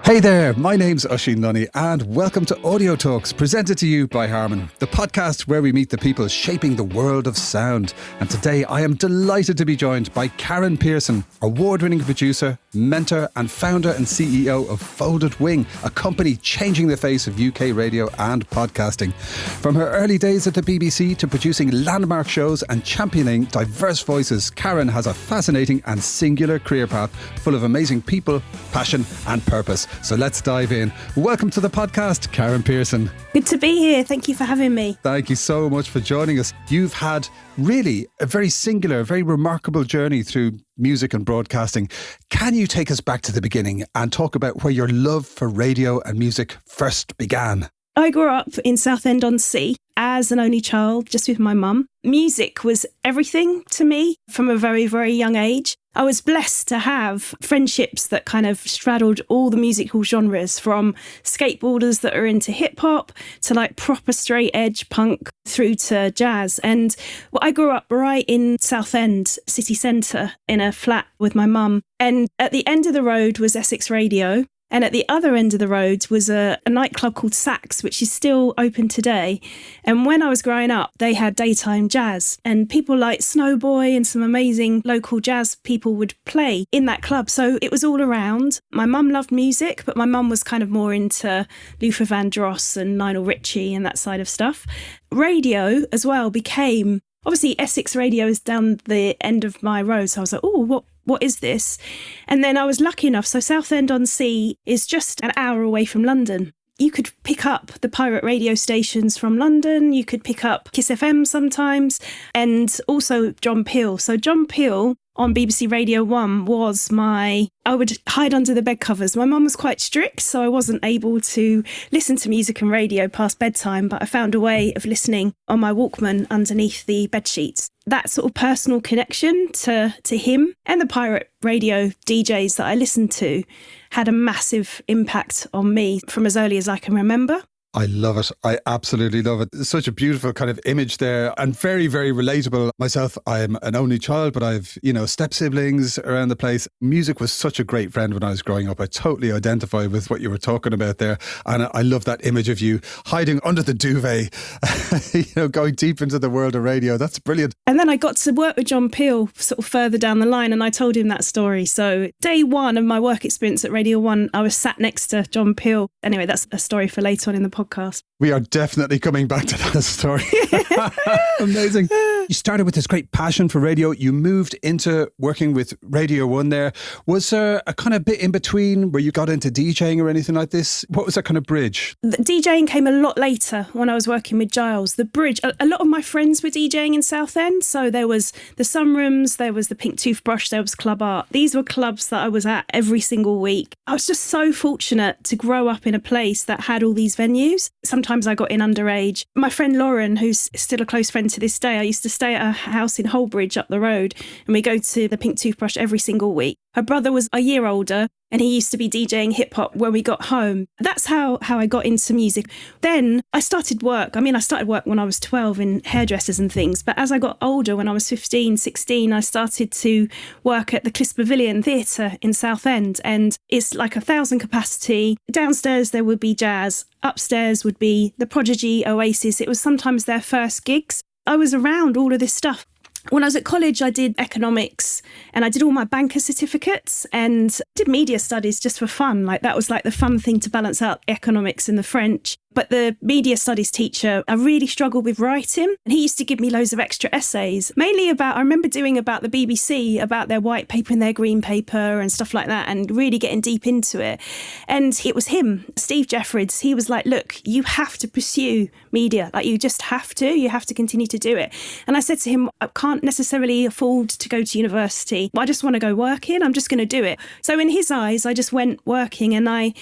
Hey there, my name's Oisín Lunny and welcome to Audio Talks, presented to you by Harman, the podcast where we meet the people shaping the world of sound. And today I am delighted to be joined by Karen Pearson, award-winning producer, mentor and founder and CEO of Folded Wing, a company changing the face of UK radio and podcasting. From her early days at the BBC to producing landmark shows and championing diverse voices, Karen has a fascinating and singular career path full of amazing people, passion and purpose. So let's dive in. Welcome to the podcast, Karen Pearson. Good to be here. Thank you for having me. Thank you so much for joining us. You've had really a very singular, very remarkable journey through music and broadcasting. Can you take us back to the beginning and talk about where your love for radio and music first began? I grew up in Southend-on-Sea as an only child, just with my mum. Music was everything to me from a very, very young age. I was blessed to have friendships that kind of straddled all the musical genres, from skateboarders that are into hip hop to like proper straight edge punk through to jazz. And I grew up right in Southend city centre in a flat with my mum. And at the end of the road was Essex Radio. And at the other end of the road was a nightclub called Sax, which is still open today. And when I was growing up, they had daytime jazz. And people like Snowboy and some amazing local jazz people would play in that club. So it was all around. My mum loved music, but my mum was kind of more into Luther Vandross and Lionel Richie and that side of stuff. Radio as well became... Obviously, Essex Radio is down the end of my road. So I was like, oh, what is this? And then I was lucky enough. So Southend-on-Sea is just an hour away from London. You could pick up the pirate radio stations from London. You could pick up Kiss FM sometimes, and also John Peel. So John Peel on BBC Radio 1 was I would hide under the bed covers. My mum was quite strict, so I wasn't able to listen to music and radio past bedtime, but I found a way of listening on my Walkman underneath the bed sheets. That sort of personal connection to him and the pirate radio DJs that I listened to had a massive impact on me from as early as I can remember. I love it. I absolutely love it. It's such a beautiful kind of image there and very, very relatable. Myself, I'm an only child, but I've, step siblings around the place. Music was such a great friend when I was growing up. I totally identify with what you were talking about there. And I love that image of you hiding under the duvet, going deep into the world of radio. That's brilliant. And then I got to work with John Peel sort of further down the line, and I told him that story. So day one of my work experience at Radio 1, I was sat next to John Peel. Anyway, that's a story for later on in the podcast. We are definitely coming back to that story. Amazing. You started with this great passion for radio. You moved into working with Radio 1 there. Was there a kind of bit in between where you got into DJing or anything like this? What was that kind of bridge? The DJing came a lot later when I was working with Giles. The bridge, a lot of my friends were DJing in Southend. So there was the Sunrooms, there was the Pink Toothbrush, there was Club Art. These were clubs that I was at every single week. I was just so fortunate to grow up in a place that had all these venues. Sometimes I got in underage. My friend Lauren, who's still a close friend to this day, I used to stay at her house in Holbridge up the road, and we go to the Pink Toothbrush every single week. Her brother was a year older, and he used to be DJing hip hop when we got home. That's how I got into music. Then I started work. I started work when I was 12 in hairdressers and things. But as I got older, when I was 15, 16, I started to work at the Clis Pavilion Theatre in Southend. And it's like 1,000 capacity. Downstairs, there would be jazz. Upstairs would be The Prodigy, Oasis. It was sometimes their first gigs. I was around all of this stuff. When I was at college, I did economics and I did all my banker certificates and did media studies just for fun. Like that was like the fun thing to balance out economics and the French. But the media studies teacher, I really struggled with writing. And he used to give me loads of extra essays, mainly I remember doing about the BBC, about their white paper and their green paper and stuff like that, and really getting deep into it. And it was him, Steve Jeffries. He was like, look, you have to pursue media. Like you just have to continue to do it. And I said to him, I can't necessarily afford to go to university. I just want to go working. I'm just going to do it. So in his eyes, I just went working, and I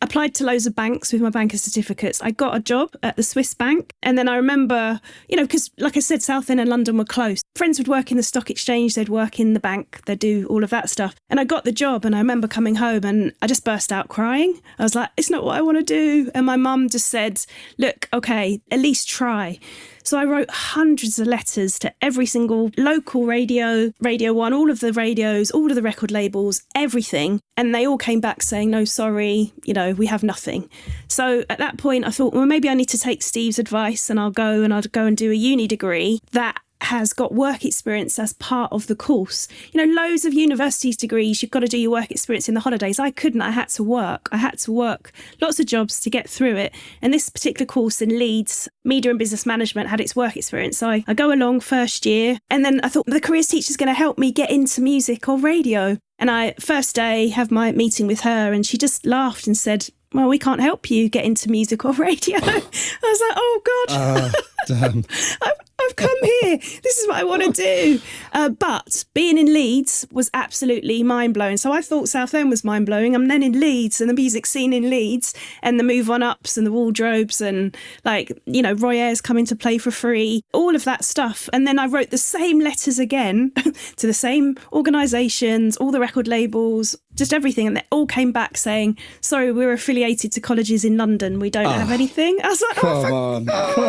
applied to loads of banks with my banker certificates. I got a job at the Swiss Bank. And then I remember, because like I said, Southend and London were close. Friends would work in the stock exchange, they'd work in the bank, they'd do all of that stuff. And I got the job and I remember coming home and I just burst out crying. I was like, it's not what I want to do. And my mum just said, look, okay, at least try. So I wrote hundreds of letters to every single local radio, Radio 1, all of the radios, all of the record labels, everything. And they all came back saying, no, sorry, we have nothing. So at that point, I thought, well, maybe I need to take Steve's advice and I'll go and do a uni degree that has got work experience as part of the course. Loads of universities degrees, you've got to do your work experience in the holidays. I couldn't. I had to work lots of jobs to get through it. And this particular course in Leeds, Media and Business Management, had its work experience. So I go along first year, and then I thought the careers teacher's going to help me get into music or radio. And I, first day, have my meeting with her, and she just laughed and said, well, we can't help you get into music or radio. I was like, oh, God. Damn. I've come here. This is what I want to do. But being in Leeds was absolutely mind-blowing. So I thought Southend was mind-blowing. I'm then in Leeds and the music scene in Leeds and the Move On Ups and the Wardrobes and Roy Ayers coming to play for free, all of that stuff. And then I wrote the same letters again to the same organisations, all the record labels, just everything. And they all came back saying, sorry, we're affiliated to colleges in London. We don't have anything. I was like, come on.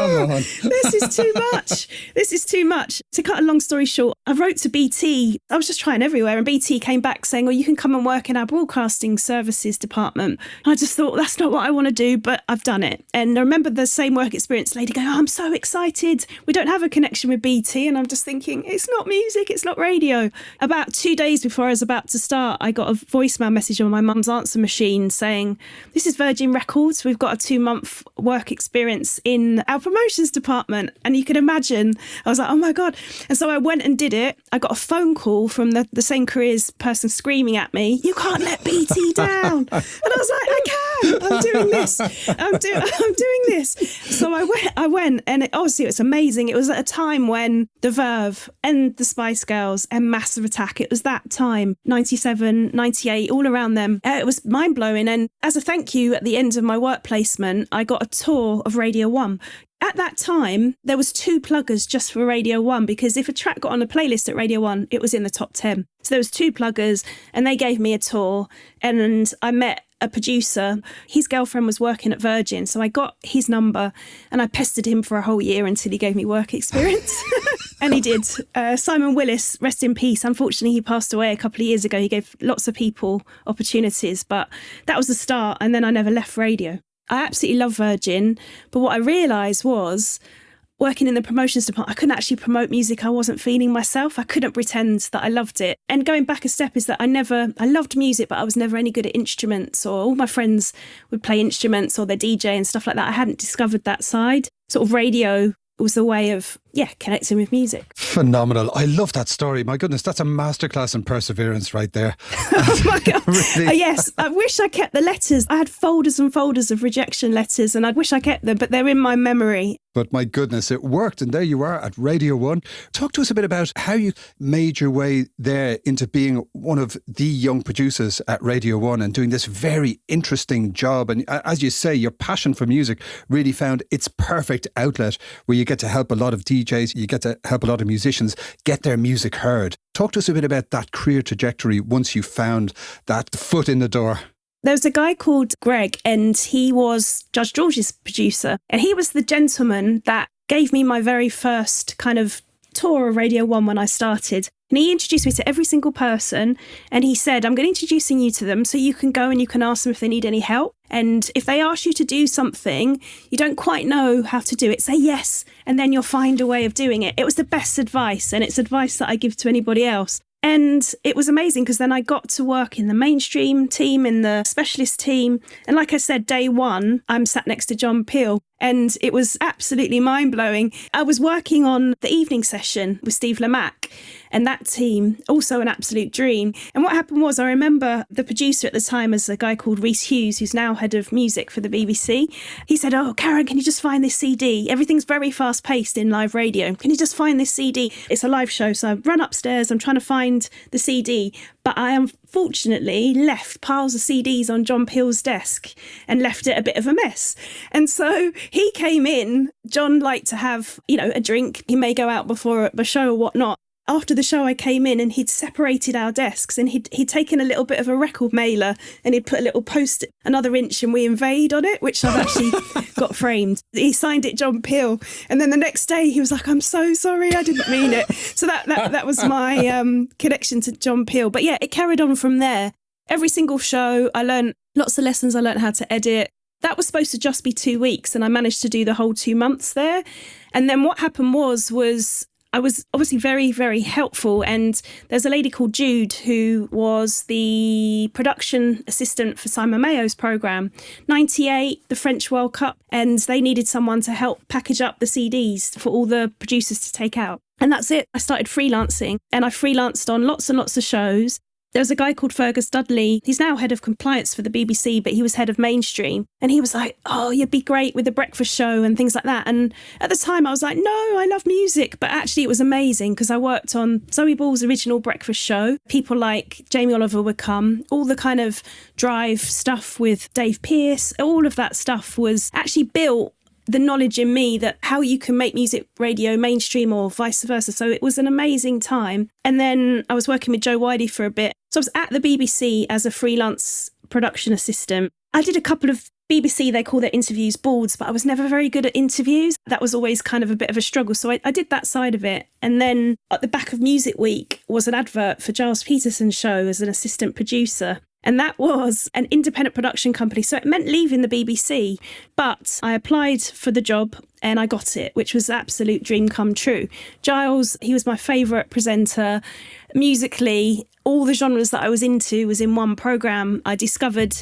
This is too much. This is too much. To cut a long story short, I wrote to BT. I was just trying everywhere. And BT came back saying, well, you can come and work in our broadcasting services department. And I just thought, that's not what I want to do, but I've done it. And I remember the same work experience lady going, oh, I'm so excited. We don't have a connection with BT. And I'm just thinking, it's not music, it's not radio. About 2 days before I was about to start, I got a voicemail message on my mum's answer machine saying, this is Virgin Records. We've got a 2-month work experience in our promotions department. And you can imagine, I was like, oh my God. And so I went and did it. I got a phone call from the same careers person screaming at me, you can't let BT down. And I was like, I can. I'm doing this. I'm doing this. So I went and obviously it was amazing. It was at a time when The Verve and the Spice Girls and Massive Attack, it was that time, 97, 98, all around them. It was mind blowing. And as a thank you at the end of my work placement, I got a tour of Radio 1. At that time, there was 2 pluggers just for Radio 1 because if a track got on a playlist at Radio 1, it was in the top 10. So there was 2 pluggers and they gave me a tour and I met a producer. His girlfriend was working at Virgin, so I got his number and I pestered him for a whole year until he gave me work experience. And he did. Simon Willis, rest in peace. Unfortunately, he passed away a couple of years ago. He gave lots of people opportunities, but that was the start. And then I never left radio. I absolutely love Virgin, but what I realised was working in the promotions department, I couldn't actually promote music I wasn't feeling myself. I couldn't pretend that I loved it. And going back a step is that I loved music, but I was never any good at instruments, or all my friends would play instruments or they're DJ and stuff like that. I hadn't discovered that side. Sort of radio was a way of, connecting with music. Phenomenal. I love that story. My goodness, that's a masterclass in perseverance right there. Oh my God. Really? Yes, I wish I kept the letters. I had folders and folders of rejection letters and I wish I kept them, but they're in my memory. But my goodness, it worked. And there you are at Radio 1. Talk to us a bit about how you made your way there into being one of the young producers at Radio 1 and doing this very interesting job. And as you say, your passion for music really found its perfect outlet where you get to help a lot of DJs, you get to help a lot of musicians get their music heard. Talk to us a bit about that career trajectory once you found that foot in the door. There was a guy called Greg and he was Judge George's producer. And he was the gentleman that gave me my very first kind of tour of Radio 1 when I started. And he introduced me to every single person. And he said, I'm going to introducing you to them so you can go and you can ask them if they need any help. And if they ask you to do something, you don't quite know how to do it, say yes, and then you'll find a way of doing it. It was the best advice. And it's advice that I give to anybody else. And it was amazing because then I got to work in the mainstream team, in the specialist team. And like I said, day one, I'm sat next to John Peel. And it was absolutely mind-blowing. I was working on the evening session with Steve Lamacq. And that team, also an absolute dream. And what happened was, I remember the producer at the time was a guy called Rhys Hughes, who's now head of music for the BBC. He said, "Oh, Karen, can you just find this CD? Everything's very fast paced in live radio. Can you just find this CD? It's a live show." So I run upstairs, I'm trying to find the CD, but I unfortunately left piles of CDs on John Peel's desk and left it a bit of a mess. And so he came in. John liked to have, a drink. He may go out before a show or whatnot. After the show, I came in and he'd separated our desks, and he'd taken a little bit of a record mailer and he'd put a little post another inch and We Invade on it, which I've actually got framed. He signed it John Peel. And then the next day he was like, "I'm so sorry, I didn't mean it." So that was my connection to John Peel. But yeah, it carried on from there. Every single show, I learned lots of lessons. I learned how to edit. That was supposed to just be 2 weeks, and I managed to do the whole 2 months there. And then what happened was I was obviously very, very helpful. And there's a lady called Jude who was the production assistant for Simon Mayo's programme. 98, the French World Cup, and they needed someone to help package up the CDs for all the producers to take out. And that's it. I started freelancing, and I freelanced on lots and lots of shows. There was a guy called Fergus Dudley. He's now head of compliance for the BBC, but he was head of mainstream. And he was like, "Oh, you'd be great with the breakfast show and things like that." And at the time I was like, "No, I love music." But actually it was amazing because I worked on Zoe Ball's original breakfast show. People like Jamie Oliver would come. All the kind of drive stuff with Dave Pearce, all of that stuff was actually built the knowledge in me that how you can make music radio mainstream or vice versa. So it was an amazing time. And then I was working with Joe Whitey for a bit. So I was at the BBC as a freelance production assistant. I did a couple of BBC, they call their interviews boards, but I was never very good at interviews. That was always kind of a bit of a struggle. So I did that side of it. And then at the back of Music Week was an advert for Giles Peterson's show as an assistant producer. And that was an independent production company. So it meant leaving the BBC. But I applied for the job and I got it, which was an absolute dream come true. Giles, he was my favourite presenter. Musically, all the genres that I was into was in one programme. I discovered,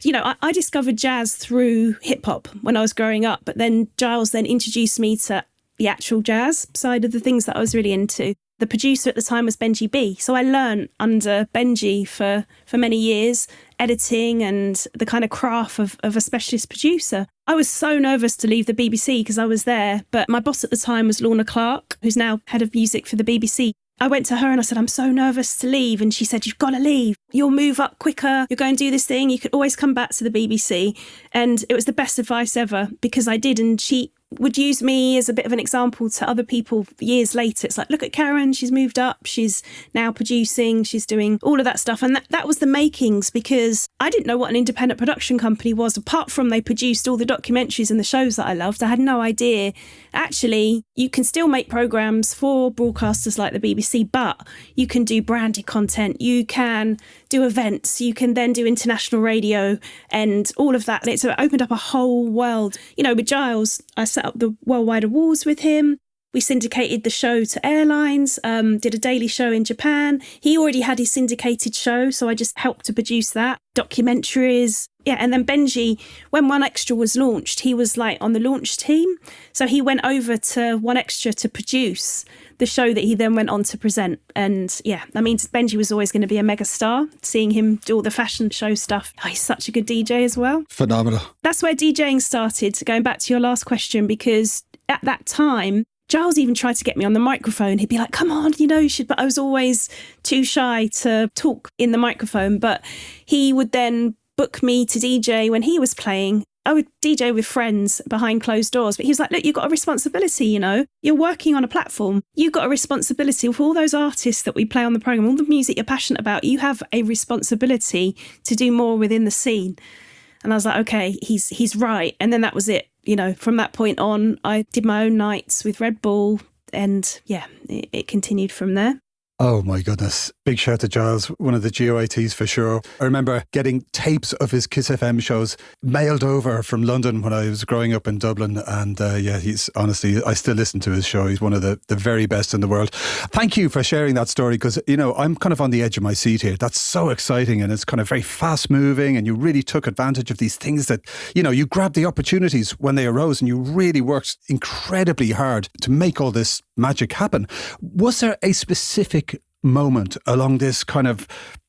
I discovered jazz through hip hop when I was growing up. But then Giles then introduced me to the actual jazz side of the things that I was really into. The producer at the time was Benji B. So I learned under Benji for many years, editing and the kind of craft of a specialist producer. I was so nervous to leave the BBC because I was there, but my boss at the time was Lorna Clark, who's now head of music for the BBC. I went to her and I said, "I'm so nervous to leave." And she said, "You've got to leave. You'll move up quicker. You're going to do this thing. You could always come back to the BBC." And it was the best advice ever because I did. And she would use me as a bit of an example to other people years later. It's like, "Look at Karen, she's moved up, she's now producing, she's doing all of that stuff." And that was the makings, because I didn't know what an independent production company was, apart from they produced all the documentaries and the shows that I loved. I had no idea. Actually, you can still make programmes for broadcasters like the BBC, but you can do branded content, you can do events, you can then do international radio and all of that. And it opened up a whole world. With Giles, I set up the Worldwide Awards with him. We syndicated the show to airlines, did a daily show in Japan. He already had his syndicated show, so I just helped to produce that. Documentaries. Yeah, and then Benji, when One Extra was launched, he was like on the launch team. So he went over to One Extra to produce the show that he then went on to present. And yeah, that means Benji was always going to be a mega star, seeing him do all the fashion show stuff. Oh, he's such a good DJ as well. Phenomenal. That's where DJing started, going back to your last question, because at that time, Giles even tried to get me on the microphone. He'd be like, "Come on, you should," but I was always too shy to talk in the microphone. But he would then book me to DJ when he was playing. I would DJ with friends behind closed doors, but he was like, "Look, you've got a responsibility, You're working on a platform. You've got a responsibility for all those artists that we play on the programme, all the music you're passionate about. You have a responsibility to do more within the scene." And I was like, okay, he's right. And then that was it. From that point on, I did my own nights with Red Bull, and yeah, it continued from there. Oh my goodness. Big shout to Giles, one of the GOITs for sure. I remember getting tapes of his Kiss FM shows mailed over from London when I was growing up in Dublin. And he's honestly, I still listen to his show. He's one of the very best in the world. Thank you for sharing that story, because, I'm kind of on the edge of my seat here. That's so exciting, and it's kind of very fast moving, and you really took advantage of these things that, you grabbed the opportunities when they arose, and you really worked incredibly hard to make all this magic happen. Was there a specific moment along this kind of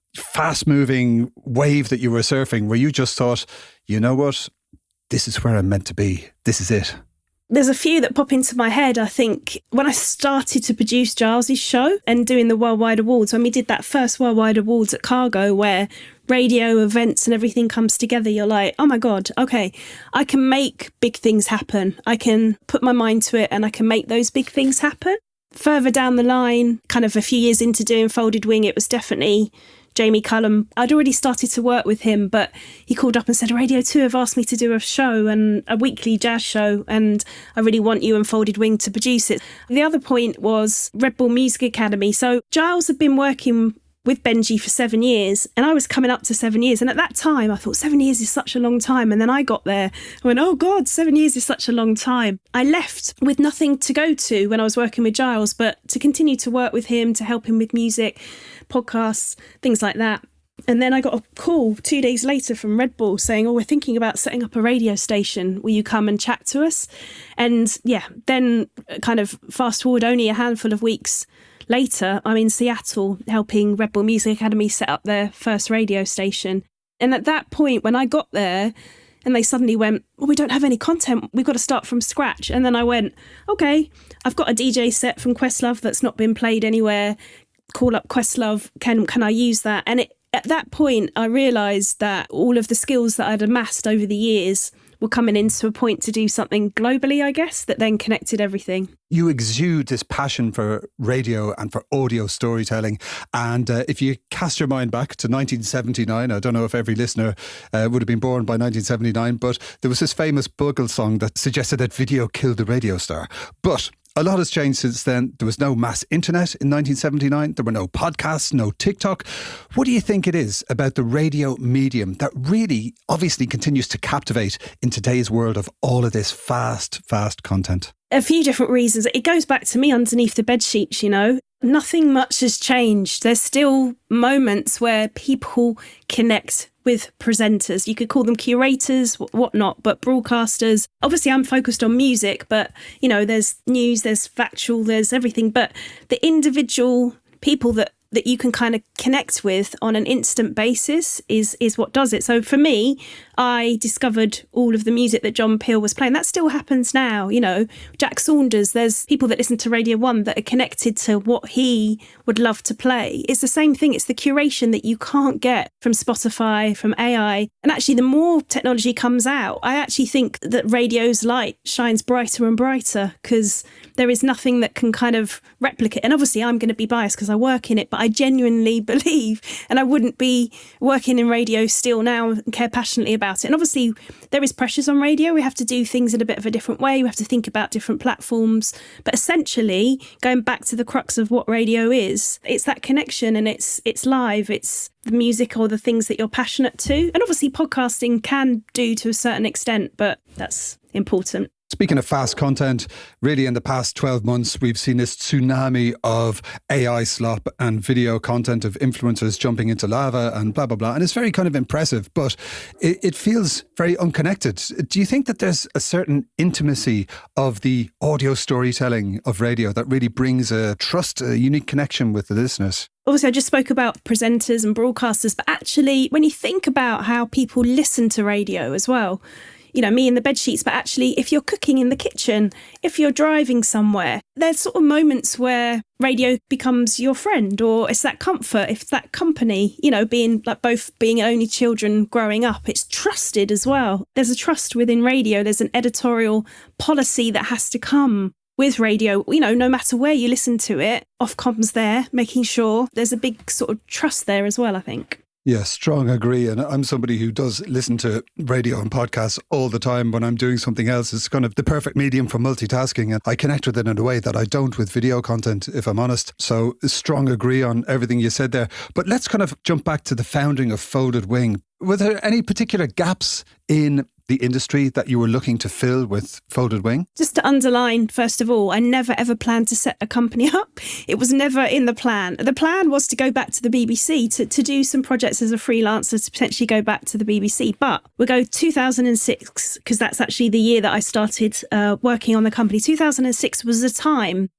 fast-moving wave that you were surfing where you just thought, you know what, this is where I'm meant to be. This is it? There's a few that pop into my head. I think when I started to produce Giles's show and doing the Worldwide Awards, when we did that first Worldwide Awards at Cargo, where radio events and everything comes together, you're like, oh my God, okay, I can make big things happen. I can put my mind to it and I can make those big things happen. Further down the line, kind of a few years into doing Folded Wing, it was definitely Jamie Cullum. I'd already started to work with him, but he called up and said, Radio 2 have asked me to do a show, and a weekly jazz show, and I really want you and Folded Wing to produce it. The other point was Red Bull Music Academy. So Giles had been working with Benji for 7 years, and I was coming up to 7 years. And at that time, I thought 7 years is such a long time. And then I got there, I went, oh God, 7 years is such a long time. I left with nothing to go to when I was working with Giles, but to continue to work with him, to help him with music, podcasts, things like that. And then I got a call 2 days later from Red Bull saying, oh, we're thinking about setting up a radio station. Will you come and chat to us? And yeah, then kind of fast forward only a handful of weeks later, I'm in Seattle helping Red Bull Music Academy set up their first radio station. And at that point, when I got there and they suddenly went, well, we don't have any content, we've got to start from scratch. And then I went, okay, I've got a DJ set from Questlove that's not been played anywhere. Call up Questlove, can I use that? And at that point, I realised that all of the skills that I'd amassed over the years were coming into a point to do something globally, I guess, that then connected everything. You exude this passion for radio and for audio storytelling. And if you cast your mind back to 1979, I don't know if every listener would have been born by 1979, but there was this famous Bugle song that suggested that video killed the radio star. But a lot has changed since then. There was no mass internet in 1979. There were no podcasts, no TikTok. What do you think it is about the radio medium that really obviously continues to captivate in today's world of all of this fast content? A few different reasons. It goes back to me underneath the bed sheets, you know. Nothing much has changed. There's still moments where people connect with presenters. You could call them curators, whatnot, but broadcasters. Obviously, I'm focused on music, but, you know, there's news, there's factual, there's everything. But the individual people that you can kind of connect with on an instant basis is what does it. So for me, I discovered all of the music that John Peel was playing. That still happens now, you know. Jack Saunders, there's people that listen to Radio 1 that are connected to what he would love to play. It's the same thing. It's the curation that you can't get from Spotify, from AI. And actually, the more technology comes out, I actually think that radio's light shines brighter and brighter because there is nothing that can kind of replicate. And obviously, I'm going to be biased because I work in it, but I genuinely believe, and I wouldn't be working in radio still now and care passionately about it. And obviously there is pressures on radio. We have to do things in a bit of a different way. We have to think about different platforms. But essentially, going back to the crux of what radio is, it's that connection and it's live. It's the music or the things that you're passionate to. And obviously podcasting can do to a certain extent, but that's important. Speaking of fast content, really in the past 12 months, we've seen this tsunami of AI slop and video content of influencers jumping into lava and blah, blah, blah. And it's very kind of impressive, but it feels very unconnected. Do you think that there's a certain intimacy of the audio storytelling of radio that really brings a trust, a unique connection with the listeners? Obviously, I just spoke about presenters and broadcasters, but actually, when you think about how people listen to radio as well, you know, me in the bed sheets, but actually if you're cooking in the kitchen, if you're driving somewhere, there's sort of moments where radio becomes your friend, or it's that comfort, it's that company, you know, being like both being only children growing up, it's trusted as well. There's a trust within radio. There's an editorial policy that has to come with radio, you know, no matter where you listen to it, Ofcom's there, making sure there's a big sort of trust there as well, I think. Yeah, strong agree. And I'm somebody who does listen to radio and podcasts all the time when I'm doing something else. It's kind of the perfect medium for multitasking, and I connect with it in a way that I don't with video content, if I'm honest. So strong agree on everything you said there. But let's kind of jump back to the founding of Folded Wing. Were there any particular gaps in the industry that you were looking to fill with Folded Wing? Just to underline, first of all, I never ever planned to set a company up. It was never in the plan. The plan was to go back to the BBC, to do some projects as a freelancer, to potentially go back to the BBC. But we'll go 2006, because that's actually the year that I started working on the company. 2006 was the time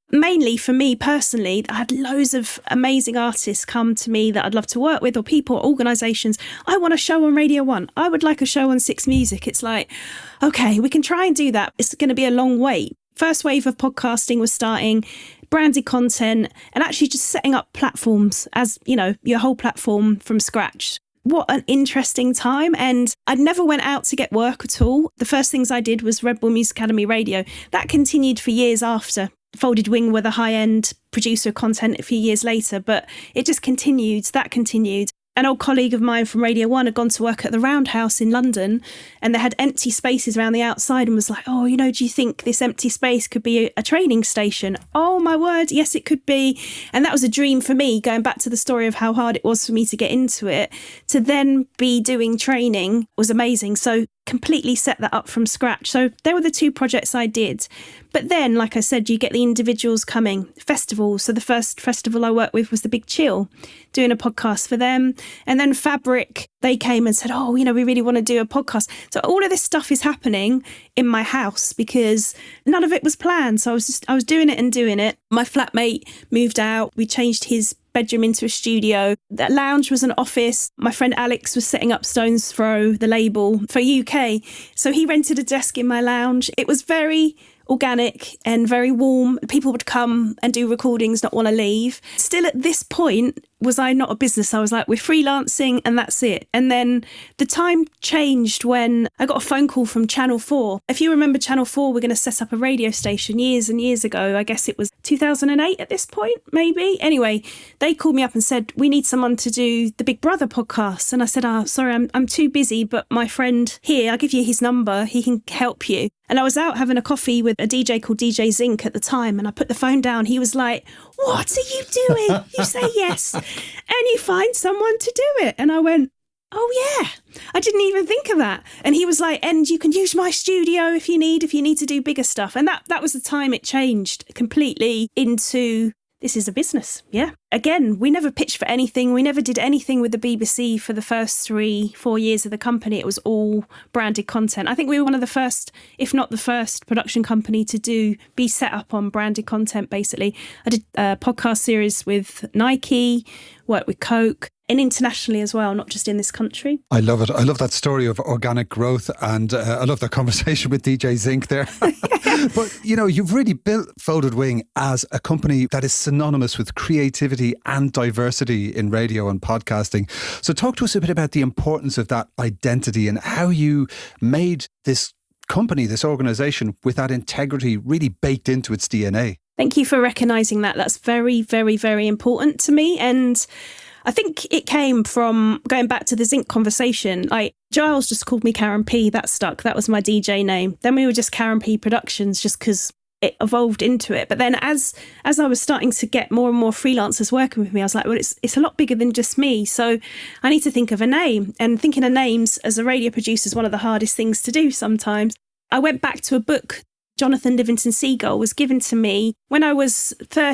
Mainly for me personally, I had loads of amazing artists come to me that I'd love to work with, or people, organisations. I want a show on Radio 1. I would like a show on Six Music. It's like, okay, we can try and do that. It's going to be a long wait. First wave of podcasting was starting, branded content, and actually just setting up platforms as, you know, your whole platform from scratch. What an interesting time. And I never went out to get work at all. The first things I did was Red Bull Music Academy Radio. That continued for years after. Folded Wing were the high-end producer of content a few years later, but it just continued. That continued. An old colleague of mine from Radio 1 had gone to work at the Roundhouse in London, and they had empty spaces around the outside, and was like, oh, you know, do you think this empty space could be a training station? Oh, my word, yes, it could be. And that was a dream for me, going back to the story of how hard it was for me to get into it. To then be doing training was amazing. So completely set that up from scratch. So there were the two projects I did. But then, like I said, you get the individuals coming, festivals. So the first festival I worked with was the Big Chill, doing a podcast for them. And then Fabric, they came and said, oh, you know, we really want to do a podcast. So all of this stuff is happening in my house because none of it was planned. So I was doing it and doing it. My flatmate moved out. We changed his bedroom into a studio. That lounge was an office. My friend Alex was setting up Stones Throw, the label for UK. So he rented a desk in my lounge. It was very organic and very warm. People would come and do recordings, not want to leave. Still at this point, was I not a business? I was like, we're freelancing and that's it. And then the time changed when I got a phone call from Channel 4. If you remember Channel 4, we're going to set up a radio station years and years ago. I guess it was 2008 at this point, maybe. Anyway, they called me up and said, we need someone to do the Big Brother podcast. And I said, oh, sorry, I'm too busy, but my friend here, I'll give you his number. He can help you. And I was out having a coffee with a DJ called DJ Zinc at the time, and I put the phone down. He was like, what are you doing? You say yes, and you find someone to do it. And I went, oh yeah, I didn't even think of that. And he was like, and you can use my studio if you need to do bigger stuff. And that was the time it changed completely into, this is a business. Yeah. Again, we never pitched for anything. We never did anything with the BBC for the first 3-4 years of the company. It was all branded content. I think we were one of the first, if not the first, production company to be set up on branded content, basically. I did a podcast series with Nike, worked with Coke, and internationally as well, not just in this country. I love it. I love that story of organic growth, and I love that conversation with DJ Zinc there. But, you know, you've really built Folded Wing as a company that is synonymous with creativity and diversity in radio and podcasting. So talk to us a bit about the importance of that identity and how you made this company, this organisation, with that integrity really baked into its DNA. Thank you for recognising that. That's very, very, very important to me. And I think it came from going back to the Zinc conversation. Like, Giles just called me Karen P. That stuck. That was my DJ name. Then we were just Karen P Productions, just because it evolved into it. But then as I was starting to get more and more freelancers working with me, I was like, well, it's a lot bigger than just me. So I need to think of a name. And thinking of names as a radio producer is one of the hardest things to do sometimes. I went back to a book Jonathan Livingston Seagull was given to me when I was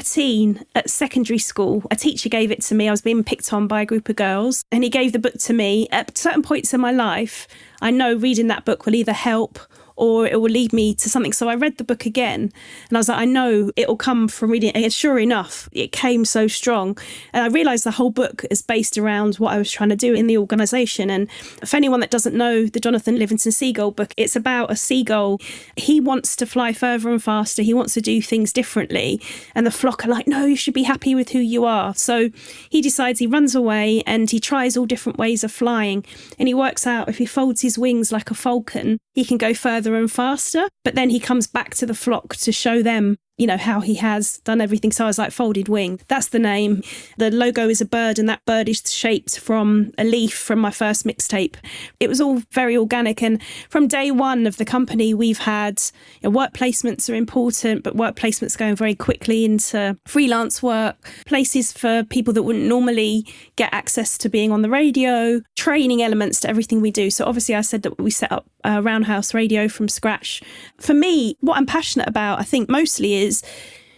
13 at secondary school. A teacher gave it to me. I was being picked on by a group of girls, and he gave the book to me. At certain points in my life, I know reading that book will either help or it will lead me to something. So I read the book again and I was like, I know it will come from reading it. And sure enough, it came so strong. And I realised the whole book is based around what I was trying to do in the organisation. And for anyone that doesn't know the Jonathan Livingston Seagull book, it's about a seagull. He wants to fly further and faster. He wants to do things differently. And the flock are like, no, you should be happy with who you are. So he decides, he runs away and he tries all different ways of flying. And he works out if he folds his wings like a falcon, he can go further and faster. But then he comes back to the flock to show them, you know, how he has done everything. So I was like, Folded Wing, that's the name. The logo is a bird, and that bird is shaped from a leaf from my first mixtape. It was all very organic. And from day one of the company, we've had, you know, work placements are important, but work placements going very quickly into freelance work, places for people that wouldn't normally get access to being on the radio, training elements to everything we do. So obviously I said that we set up Roundhouse Radio from scratch. For me, what I'm passionate about, I think mostly is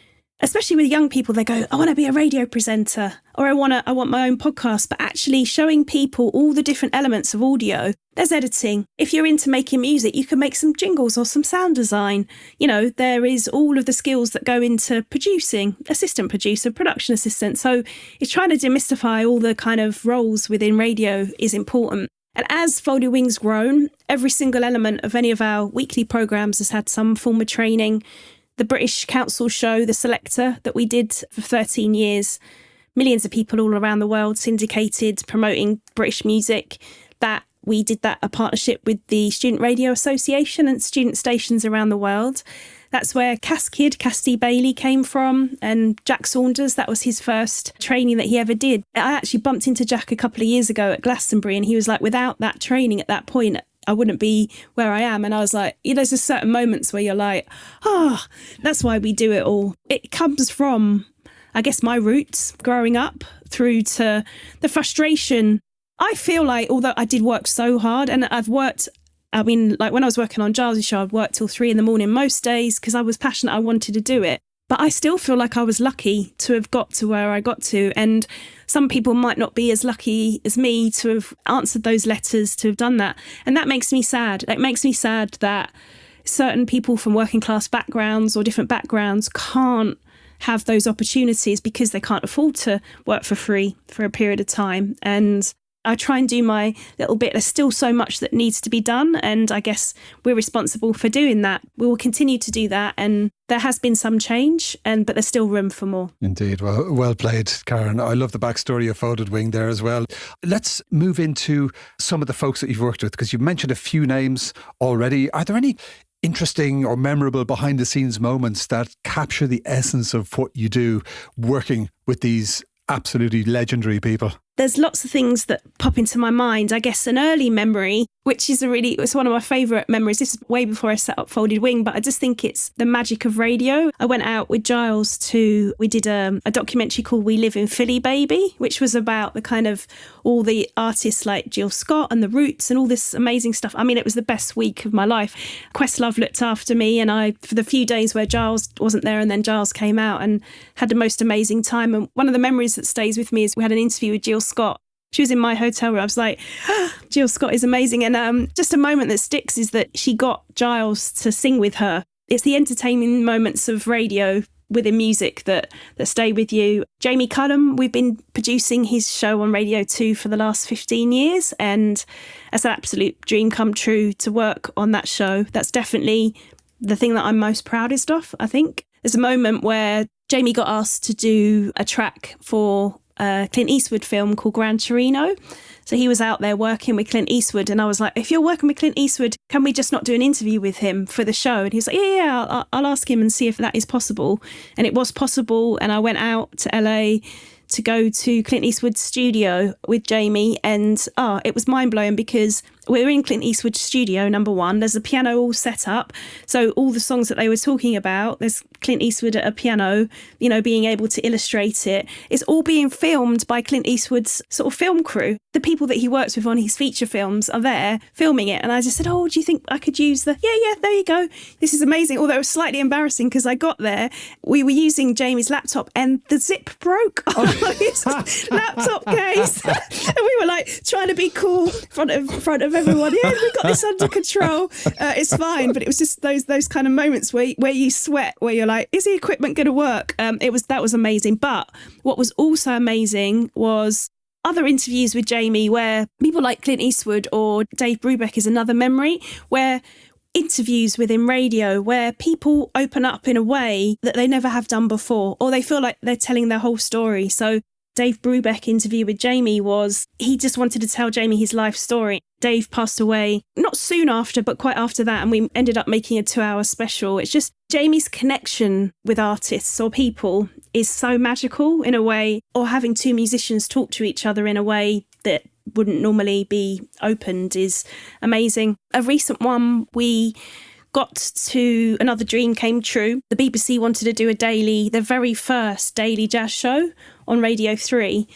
especially with young people, they go, I want to be a radio presenter, or I want my own podcast. But actually showing people all the different elements of audio. There's editing. If you're into making music, you can make some jingles or some sound design. You know, there is all of the skills that go into producing, assistant producer, production assistant. So it's trying to demystify all the kind of roles within radio is important. And as Folded Wings grown, every single element of any of our weekly programmes has had some form of training. The British Council show, The Selector, that we did for 13 years, millions of people all around the world syndicated, promoting British music, we did that a partnership with the Student Radio Association and student stations around the world. That's where Cass Kidd, Cassidy Bailey came from, and Jack Saunders, that was his first training that he ever did. I actually bumped into Jack a couple of years ago at Glastonbury, and he was like, without that training at that point, I wouldn't be where I am. And I was like, there's just certain moments where you're like, that's why we do it all. It comes from, I guess, my roots growing up through to the frustration. I feel like, although I did work so hard, and when I was working on Giles' show, I'd work till 3 a.m. most days because I was passionate, I wanted to do it. But I still feel like I was lucky to have got to where I got to. And some people might not be as lucky as me to have answered those letters, to have done that. And that makes me sad. It makes me sad that certain people from working class backgrounds or different backgrounds can't have those opportunities because they can't afford to work for free for a period of time. And I try and do my little bit. There's still so much that needs to be done, and I guess we're responsible for doing that. We will continue to do that, and there has been some change, but there's still room for more. Indeed. Well played, Karen. I love the backstory of Folded Wing there as well. Let's move into some of the folks that you've worked with, because you've mentioned a few names already. Are there any interesting or memorable behind the scenes moments that capture the essence of what you do working with these absolutely legendary people? There's lots of things that pop into my mind. I guess an early memory, which is it's one of my favourite memories. This is way before I set up Folded Wing, but I just think it's the magic of radio. I went out with Giles we did a documentary called We Live in Philly, Baby, which was about the kind of all the artists like Jill Scott and The Roots and all this amazing stuff. I mean, it was the best week of my life. Questlove looked after me, and for the few days where Giles wasn't there, and then Giles came out, and had the most amazing time. And one of the memories that stays with me is we had an interview with Jill Scott. She was in my hotel room. I was like, Jill Scott is amazing. And just a moment that sticks is that she got Giles to sing with her. It's the entertaining moments of radio within music that stay with you. Jamie Cullum, we've been producing his show on Radio 2 for the last 15 years. And it's an absolute dream come true to work on that show. That's definitely the thing that I'm most proudest of, I think. There's a moment where Jamie got asked to do a track for a Clint Eastwood film called Gran Torino. So he was out there working with Clint Eastwood, and I was like, if you're working with Clint Eastwood, can we just not do an interview with him for the show? And he was like, I'll ask him and see if that is possible. And it was possible, and I went out to LA to go to Clint Eastwood's studio with Jamie, and it was mind-blowing because we're in Clint Eastwood's studio, number one. There's a piano all set up. So all the songs that they were talking about, there's Clint Eastwood at a piano, being able to illustrate it. It's all being filmed by Clint Eastwood's sort of film crew. The people that he works with on his feature films are there filming it. And I just said, do you think I could use Yeah, there you go. This is amazing. Although it was slightly embarrassing because I got there, we were using Jamie's laptop and the zip broke on his laptop case. And we were like trying to be cool in front of everyone. Yeah, we got this under control. It's fine. But it was just those kind of moments where you sweat, where you're like, is the equipment going to work? That was amazing. But what was also amazing was other interviews with Jamie where people like Clint Eastwood or Dave Brubeck is another memory, where interviews within radio where people open up in a way that they never have done before, or they feel like they're telling their whole story. So Dave Brubeck interview with Jamie he just wanted to tell Jamie his life story. Dave passed away not soon after, but quite after that, and we ended up making a 2-hour special. It's just Jamie's connection with artists or people is so magical in a way, or having two musicians talk to each other in a way that wouldn't normally be opened is amazing. A recent one, we got to another dream came true. The BBC wanted to do their very first daily jazz show on Radio 3.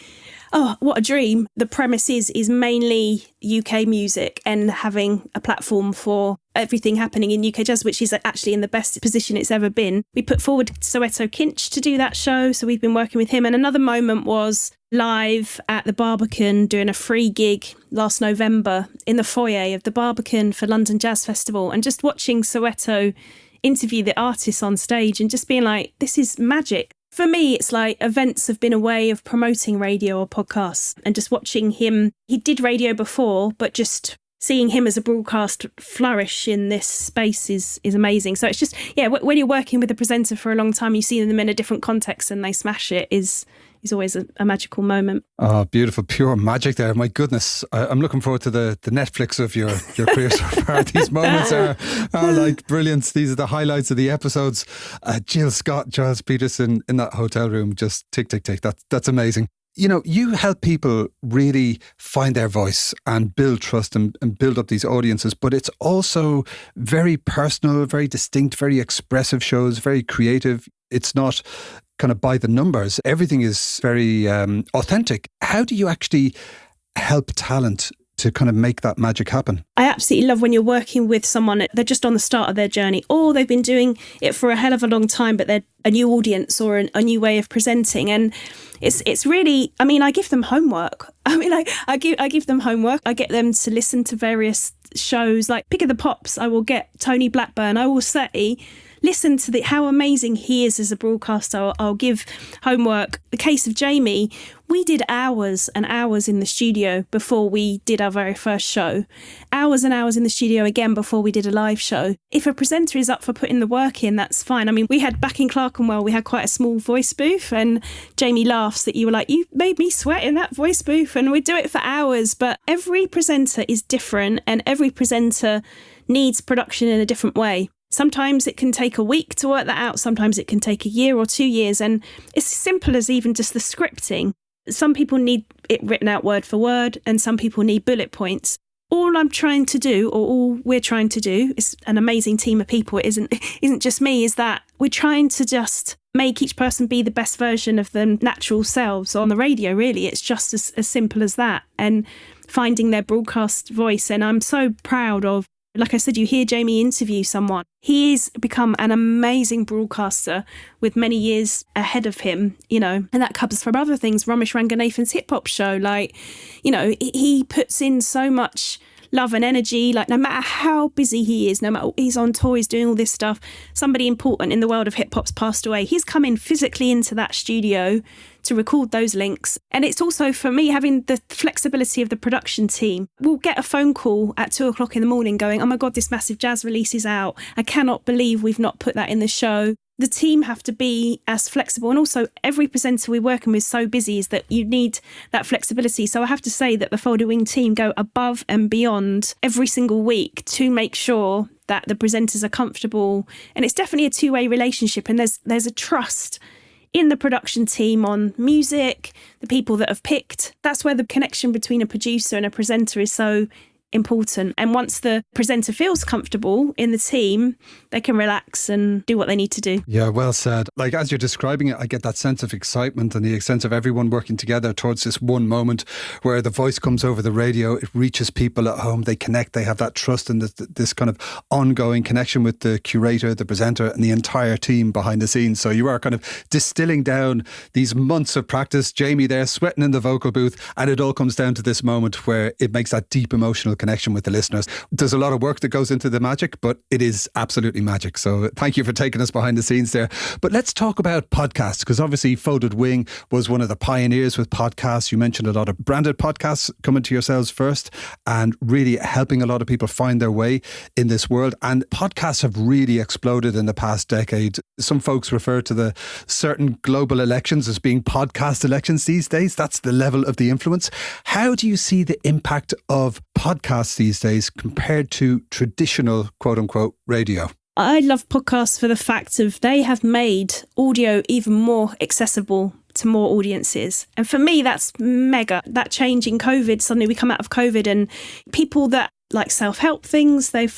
Oh, what a dream. The premise is mainly UK music and having a platform for everything happening in UK jazz, which is actually in the best position it's ever been. We put forward Soweto Kinch to do that show, so we've been working with him. And another moment was live at the Barbican doing a free gig last November in the foyer of the Barbican for London Jazz Festival, and just watching Soweto interview the artists on stage and just being like, this is magic. For me, it's like events have been a way of promoting radio or podcasts, and just watching him. He did radio before, but just seeing him as a broadcast flourish in this space is amazing. So it's just, when you're working with a presenter for a long time, you see them in a different context and they smash it is always a magical moment. Oh, beautiful. Pure magic there. My goodness. I'm looking forward to the Netflix of your career so far. These moments are like brilliant. These are the highlights of the episodes. Jill Scott, Giles Peterson in that hotel room, just tick, tick, tick. That's amazing. You know, you help people really find their voice and build trust and build up these audiences, but it's also very personal, very distinct, very expressive shows, very creative. It's not kind of by the numbers. Everything is very authentic. How do you actually help talent to kind of make that magic happen? I absolutely love when you're working with someone, they're just on the start of their journey, or they've been doing it for a hell of a long time, but they're a new audience or a new way of presenting. And it's really, I mean, I give them homework. I give them homework. I get them to listen to various shows, like Pick of the Pops. I will get Tony Blackburn. I will say, listen to how amazing he is as a broadcaster. I'll give homework. The case of Jamie, we did hours and hours in the studio before we did our very first show. Hours and hours in the studio again before we did a live show. If a presenter is up for putting the work in, that's fine. I mean, we had back in Clerkenwell, we had quite a small voice booth, and Jamie laughs that you were like, you made me sweat in that voice booth, and we'd do it for hours. But every presenter is different, and every presenter needs production in a different way. Sometimes it can take a week to work that out. Sometimes it can take a year or 2 years. And it's as simple as even just the scripting. Some people need it written out word for word, and some people need bullet points. All I'm trying to do, or all we're trying to do, is an amazing team of people. It isn't just me, is that we're trying to just make each person be the best version of their natural selves on the radio, really. It's just as simple as that. And finding their broadcast voice. And I'm so proud of, like I said, you hear Jamie interview someone. He's become an amazing broadcaster with many years ahead of him, you know, and that covers from other things. Ramesh Ranganathan's hip hop show, like, you know, he puts in so much love and energy, like no matter how busy he is, no matter he's on tour, he's doing all this stuff, somebody important in the world of hip hop's passed away. He's come in physically into that studio to record those links. And it's also, for me, having the flexibility of the production team. We'll get a phone call at 2:00 in the morning going, oh my God, this massive jazz release is out. I cannot believe we've not put that in the show. The team have to be as flexible. And also every presenter we're working with is so busy is that you need that flexibility. So I have to say that the Folded Wing team go above and beyond every single week to make sure that the presenters are comfortable. And it's definitely a two-way relationship. And there's a trust in the production team on music, the people that have picked. That's where the connection between a producer and a presenter is so important. And once the presenter feels comfortable in the team, they can relax and do what they need to do. Yeah, well said. Like, as you're describing it, I get that sense of excitement and the sense of everyone working together towards this one moment where the voice comes over the radio, it reaches people at home, they connect, they have that trust and this kind of ongoing connection with the curator, the presenter and the entire team behind the scenes. So you are kind of distilling down these months of practice, Jamie there sweating in the vocal booth, and it all comes down to this moment where it makes that deep emotional connection with the listeners. There's a lot of work that goes into the magic, but it is absolutely magic. So thank you for taking us behind the scenes there. But let's talk about podcasts, because obviously Folded Wing was one of the pioneers with podcasts. You mentioned a lot of branded podcasts coming to yourselves first and really helping a lot of people find their way in this world. And podcasts have really exploded in the past decade. Some folks refer to the certain global elections as being podcast elections these days. That's the level of the influence. How do you see the impact of podcasts these days compared to traditional quote unquote radio? I love podcasts for the fact of they have made audio even more accessible to more audiences. And for me, that's mega. That change in COVID, suddenly we come out of COVID and people that like self-help things, they've found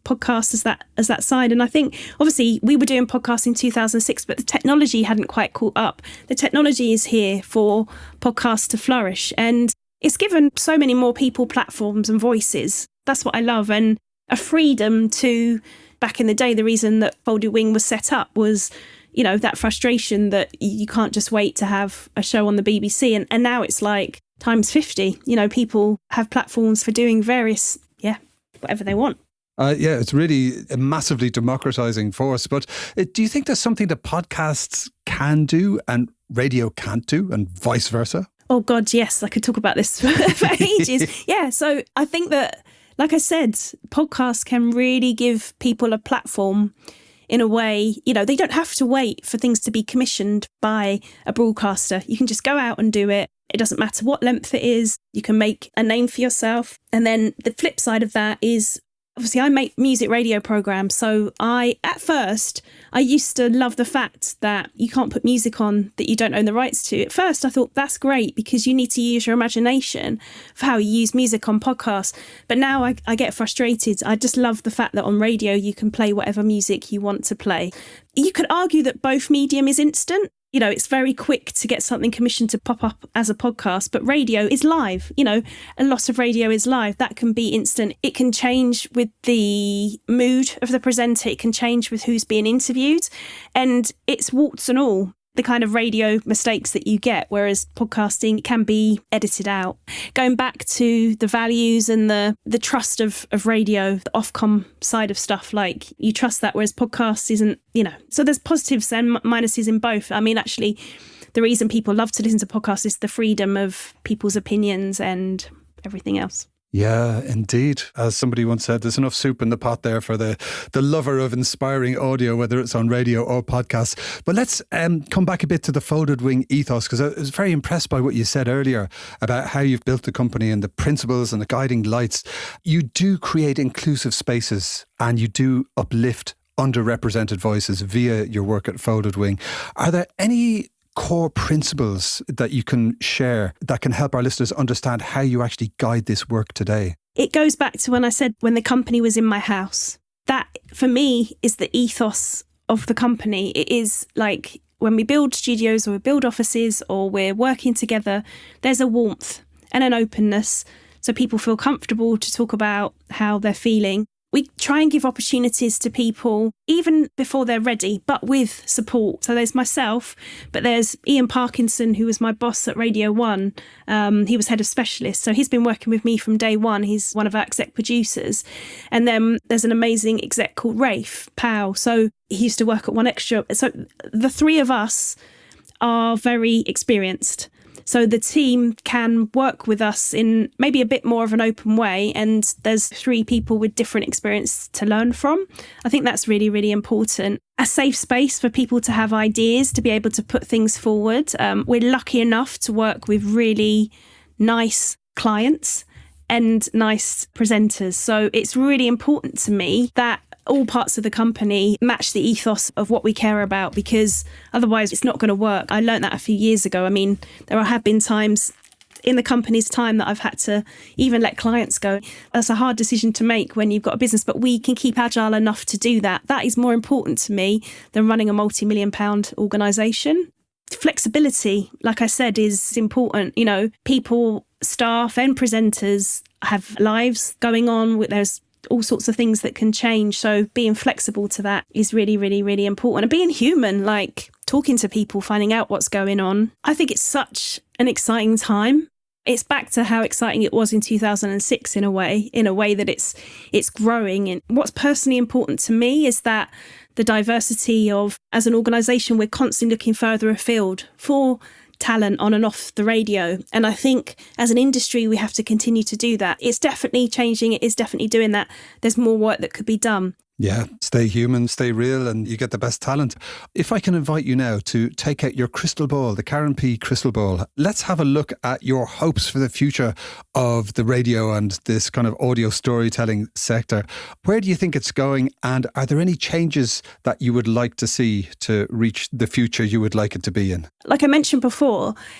podcasts as that side. And I think obviously we were doing podcasts in 2006, but the technology hadn't quite caught up. The technology is here for podcasts to flourish, and it's given so many more people platforms and voices. That's what I love, and a freedom to, back in the day, the reason that Folded Wing was set up was, you know, that frustration that you can't just wait to have a show on the BBC. And now it's like times 50, you know, people have platforms for doing various, whatever they want. It's really a massively democratizing force. But do you think there's something that podcasts can do and radio can't do, and vice versa? Oh, God, yes. I could talk about this for ages. Yeah. So I think that, like I said, podcasts can really give people a platform in a way. You know, they don't have to wait for things to be commissioned by a broadcaster. You can just go out and do it. It doesn't matter what length it is. You can make a name for yourself. And then the flip side of that is, obviously, I make music radio programs. So at first, I used to love the fact that you can't put music on that you don't own the rights to. At first, I thought that's great because you need to use your imagination for how you use music on podcasts. But now I get frustrated. I just love the fact that on radio, you can play whatever music you want to play. You could argue that both medium is instant. You know, it's very quick to get something commissioned to pop up as a podcast, but radio is live. You know, a lot of radio is live. That can be instant. It can change with the mood of the presenter. It can change with who's being interviewed. And it's warts and all, the kind of radio mistakes that you get, whereas podcasting can be edited out. Going back to the values and the trust of radio, the Ofcom side of stuff, like you trust that, whereas podcasts isn't, you know. So there's positives and minuses in both. I mean, actually, the reason people love to listen to podcasts is the freedom of people's opinions and everything else. Yeah, indeed. As somebody once said, there's enough soup in the pot there for the lover of inspiring audio, whether it's on radio or podcasts. But let's come back a bit to the Folded Wing ethos, because I was very impressed by what you said earlier about how you've built the company and the principles and the guiding lights. You do create inclusive spaces and you do uplift underrepresented voices via your work at Folded Wing. Are there any core principles that you can share that can help our listeners understand how you actually guide this work today? It goes back to when I said when the company was in my house. That, for me, is the ethos of the company. It is like when we build studios or we build offices or we're working together, there's a warmth and an openness so people feel comfortable to talk about how they're feeling. We try and give opportunities to people even before they're ready, but with support. So there's myself, but there's Ian Parkinson, who was my boss at Radio 1. He was head of specialists. So he's been working with me from day one. He's one of our exec producers. And then there's an amazing exec called Rafe Powell. So he used to work at One Extra. So the three of us are very experienced. So the team can work with us in maybe a bit more of an open way, and there's three people with different experience to learn from. I think that's really, really important. A safe space for people to have ideas, to be able to put things forward. We're lucky enough to work with really nice clients and nice presenters. So it's really important to me that all parts of the company match the ethos of what we care about, because otherwise it's not going to work. I learned that a few years ago. I mean, there have been times in the company's time that I've had to even let clients go. That's a hard decision to make when you've got a business, but we can keep agile enough to do that. That is more important to me than running a multi-million-pound organisation. Flexibility, like I said, is important. You know, people, staff and presenters have lives going on. There's all sorts of things that can change. So being flexible to that is really, really, really important. And being human, like talking to people, finding out what's going on. I think it's such an exciting time. It's back to how exciting it was in 2006 in a way that it's growing. And what's personally important to me is that the diversity of, as an organisation, we're constantly looking further afield for talent on and off the radio. And I think as an industry, we have to continue to do that. It's definitely changing. It is definitely doing that. There's more work that could be done. Yeah, stay human, stay real, and you get the best talent. If I can invite you now to take out your crystal ball, the Karen P crystal ball, let's have a look at your hopes for the future of the radio and this kind of audio storytelling sector. Where do you think it's going, and are there any changes that you would like to see to reach the future you would like it to be in? Like I mentioned before,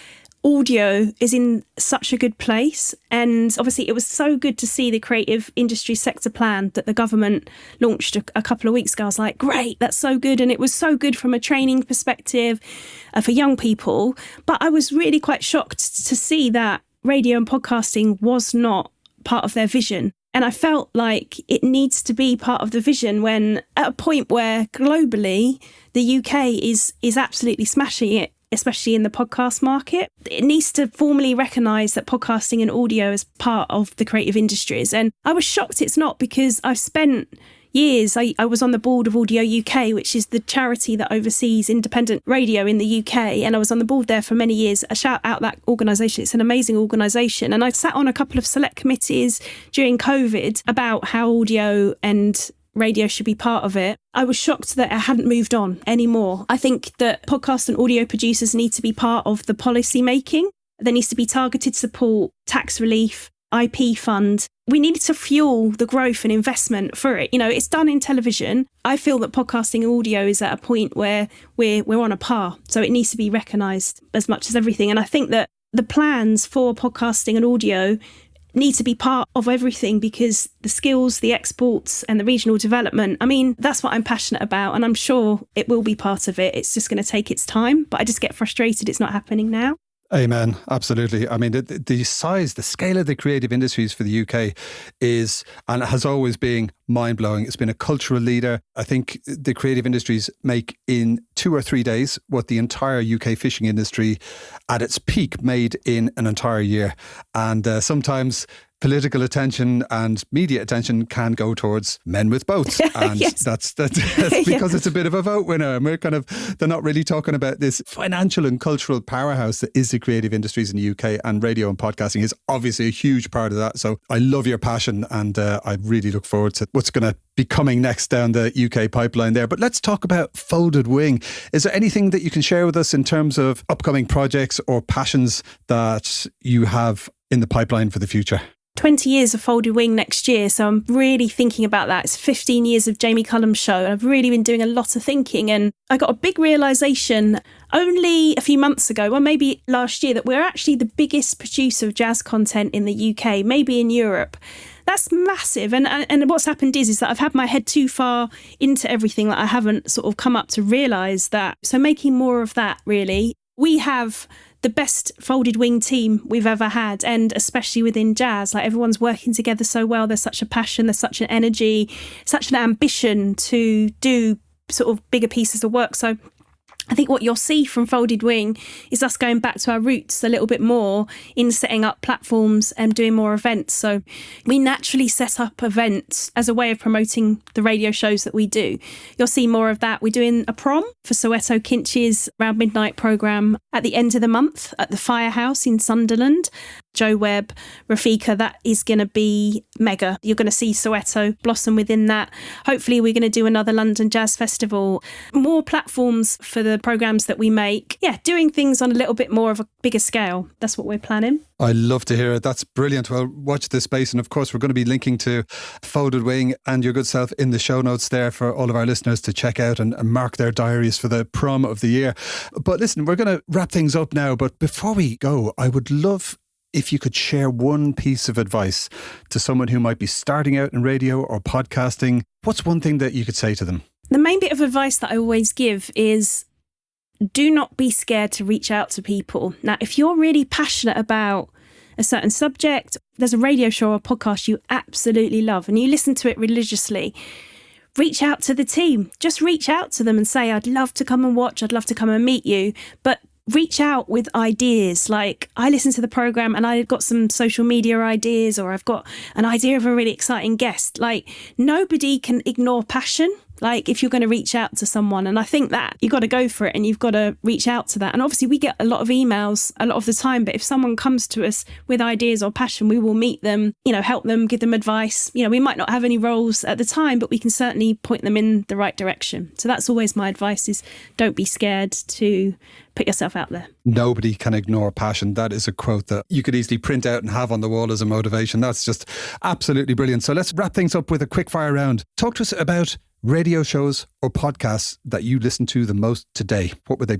audio is in such a good place. And obviously it was so good to see the creative industry sector plan that the government launched a couple of weeks ago. I was like, great, that's so good. And it was so good from a training perspective for young people. But I was really quite shocked to see that radio and podcasting was not part of their vision. And I felt like it needs to be part of the vision when at a point where globally the UK is absolutely smashing it, especially in the podcast market. It needs to formally recognise that podcasting and audio is part of the creative industries. And I was shocked it's not, because I've spent years, I was on the board of Audio UK, which is the charity that oversees independent radio in the UK. And I was on the board there for many years. I shout out that organisation. It's an amazing organisation. And I sat on a couple of select committees during COVID about how audio and radio should be part of it. I was shocked that it hadn't moved on anymore. I think that podcast and audio producers need to be part of the policy making. There needs to be targeted support, tax relief, IP fund. We need to fuel the growth and investment for it. You know, it's done in television. I feel that podcasting and audio is at a point where we're on a par. So it needs to be recognised as much as everything. And I think that the plans for podcasting and audio need to be part of everything, because the skills, the exports and the regional development, I mean, that's what I'm passionate about, and I'm sure it will be part of it. It's just going to take its time, but I just get frustrated it's not happening now. Amen. Absolutely. I mean, the size, the scale of the creative industries for the UK is, and has always been, mind-blowing. It's been a cultural leader. I think the creative industries make in 2 or 3 days what the entire UK fishing industry at its peak made in an entire year. And sometimes political attention and media attention can go towards men with boats. And yes. that's because it's a bit of a vote winner. And they're not really talking about this financial and cultural powerhouse that is the creative industries in the UK, and radio and podcasting is obviously a huge part of that. So I love your passion, and I really look forward to what's going to be coming next down the UK pipeline there. But let's talk about Folded Wing. Is there anything that you can share with us in terms of upcoming projects or passions that you have in the pipeline for the future? 20 years of Folded Wing next year, so I'm really thinking about that. It's 15 years of Jamie Cullum's show, and I've really been doing a lot of thinking, and I got a big realisation only a few months ago, well maybe last year, that we're actually the biggest producer of jazz content in the UK, maybe in Europe. That's massive, and what's happened is that I've had my head too far into everything that I haven't sort of come up to realise that. So making more of that, really. We have the best Folded Wing team we've ever had, and especially within jazz, like everyone's working together so well. There's such a passion, there's such an energy, such an ambition to do sort of bigger pieces of work. So I think what you'll see from Folded Wing is us going back to our roots a little bit more in setting up platforms and doing more events. So we naturally set up events as a way of promoting the radio shows that we do. You'll see more of that. We're doing a prom for Soweto Kinch's Round Midnight programme at the end of the month at the Firehouse in Sunderland. Joe Webb, Rafika, that is going to be mega. You're going to see Soweto blossom within that. Hopefully we're going to do another London Jazz Festival. More platforms for the programmes that we make. Yeah, doing things on a little bit more of a bigger scale. That's what we're planning. I love to hear it. That's brilliant. Well, watch this space. And of course, we're going to be linking to Folded Wing and your good self in the show notes there for all of our listeners to check out and mark their diaries for the prom of the year. But listen, we're going to wrap things up now. But before we go, I would love if you could share one piece of advice to someone who might be starting out in radio or podcasting. What's one thing that you could say to them? The main bit of advice that I always give is do not be scared to reach out to people. Now, if you're really passionate about a certain subject, there's a radio show or podcast you absolutely love and you listen to it religiously, reach out to the team. Just reach out to them and say, I'd love to come and watch, I'd love to come and meet you. But reach out with ideas. Like, I listened to the programme and I've got some social media ideas, or I've got an idea of a really exciting guest. Like, nobody can ignore passion. Like, if you're going to reach out to someone, and I think that you've got to go for it and you've got to reach out to that. And obviously we get a lot of emails a lot of the time, but if someone comes to us with ideas or passion, we will meet them, help them, give them advice. We might not have any roles at the time, but we can certainly point them in the right direction. So that's always my advice, is don't be scared to put yourself out there. Nobody can ignore passion. That is a quote that you could easily print out and have on the wall as a motivation. That's just absolutely brilliant. So let's wrap things up with a quick fire round. Talk to us about radio shows or podcasts that you listen to the most today. What would they be?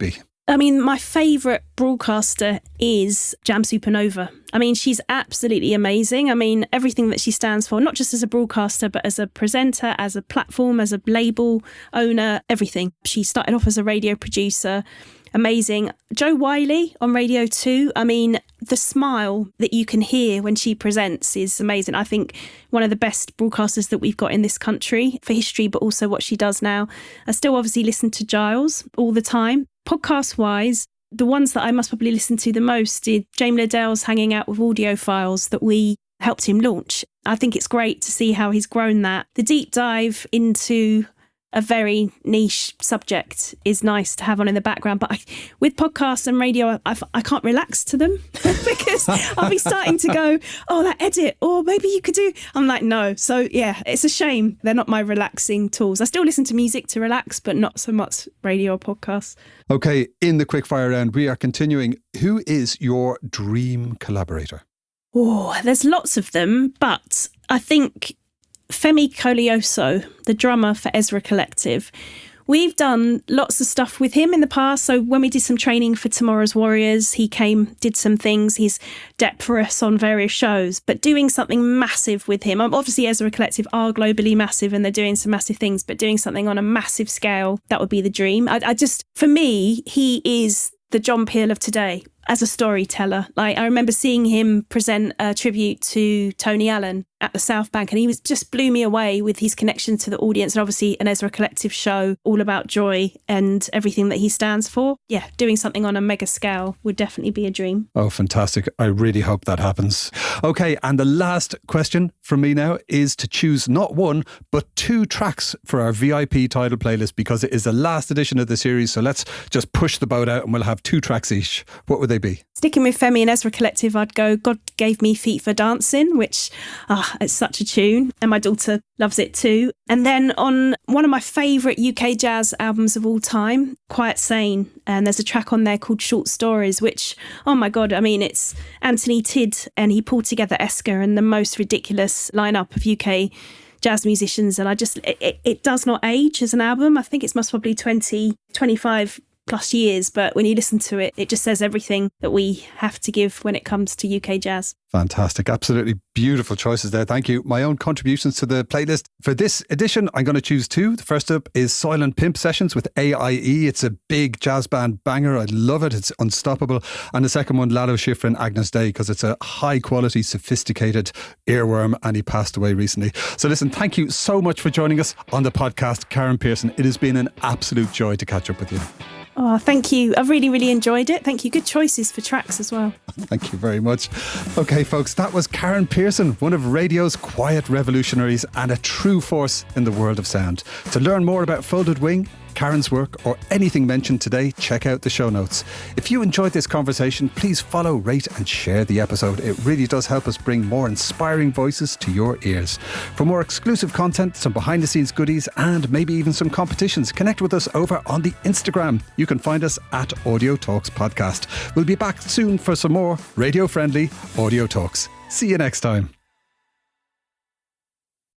I mean, my favourite broadcaster is Jam Supernova. I mean, she's absolutely amazing. I mean, everything that she stands for, not just as a broadcaster, but as a presenter, as a platform, as a label owner, everything. She started off as a radio producer. Amazing. Jo Whiley on Radio 2. I mean, the smile that you can hear when she presents is amazing. I think one of the best broadcasters that we've got in this country for history, but also what she does now. I still obviously listen to Giles all the time. Podcast-wise, the ones that I must probably listen to the most is James Liddell's Hanging Out with Audiophiles that we helped him launch. I think it's great to see how he's grown that. The deep dive into a very niche subject is nice to have on in the background. But with podcasts and radio, I can't relax to them because I'll be starting to go, oh, that edit, or maybe you could do. I'm like, no. So yeah, it's a shame. They're not my relaxing tools. I still listen to music to relax, but not so much radio or podcasts. Okay, in the quickfire round, we are continuing. Who is your dream collaborator? Oh, there's lots of them, but I think Femi Colioso, the drummer for Ezra Collective. We've done lots of stuff with him in the past. So when we did some training for Tomorrow's Warriors, he came, did some things. He's decked for us on various shows, but doing something massive with him. Obviously, Ezra Collective are globally massive and they're doing some massive things, but doing something on a massive scale, that would be the dream. I just, for me, he is the John Peel of today as a storyteller. Like, I remember seeing him present a tribute to Tony Allen at the South Bank, and he just blew me away with his connection to the audience, and obviously an Ezra Collective show all about joy and everything that he stands for. Yeah, doing something on a mega scale would definitely be a dream. Oh, fantastic. I really hope that happens. Okay, and the last question from me now is to choose not one, but 2 tracks for our VIP title playlist, because it is the last edition of the series. So let's just push the boat out and we'll have 2 tracks each. What would they be? Sticking with Femi and Ezra Collective, I'd go God Gave Me Feet for Dancing, which it's such a tune, and my daughter loves it too. And then on one of my favourite UK jazz albums of all time, Quiet Sane, and there's a track on there called Short Stories, which, oh my God, I mean, it's Anthony Tidd, and he pulled together Esker and the most ridiculous lineup of UK jazz musicians, and it does not age as an album. I think it's most probably 20, 25 plus years, but when you listen to it, it just says everything that we have to give when it comes to UK jazz. Fantastic. Absolutely beautiful choices there. Thank you. My own contributions to the playlist for this edition, I'm going to choose 2. The first up is Soil & Pimp Sessions with AIE. It's a big jazz band banger. I love it. It's unstoppable. And the second one, Lalo Schifrin, Agnus Dei, because it's a high quality, sophisticated earworm, and he passed away recently. So listen, thank you so much for joining us on the podcast, Karen Pearson. It has been an absolute joy to catch up with you. Oh, thank you. I've really, really enjoyed it. Thank you. Good choices for tracks as well. Thank you very much. Okay, folks, that was Karen Pearson, one of radio's quiet revolutionaries and a true force in the world of sound. To learn more about Folded Wing, Karen's work, or anything mentioned today, check out the show notes. If you enjoyed this conversation, please follow, rate and share the episode. It really does help us bring more inspiring voices to your ears. For more exclusive content, some behind the scenes goodies, and maybe even some competitions, connect with us over on the Instagram. You can find us at Audio Talks Podcast. We'll be back soon for some more radio friendly Audio Talks. See you next time.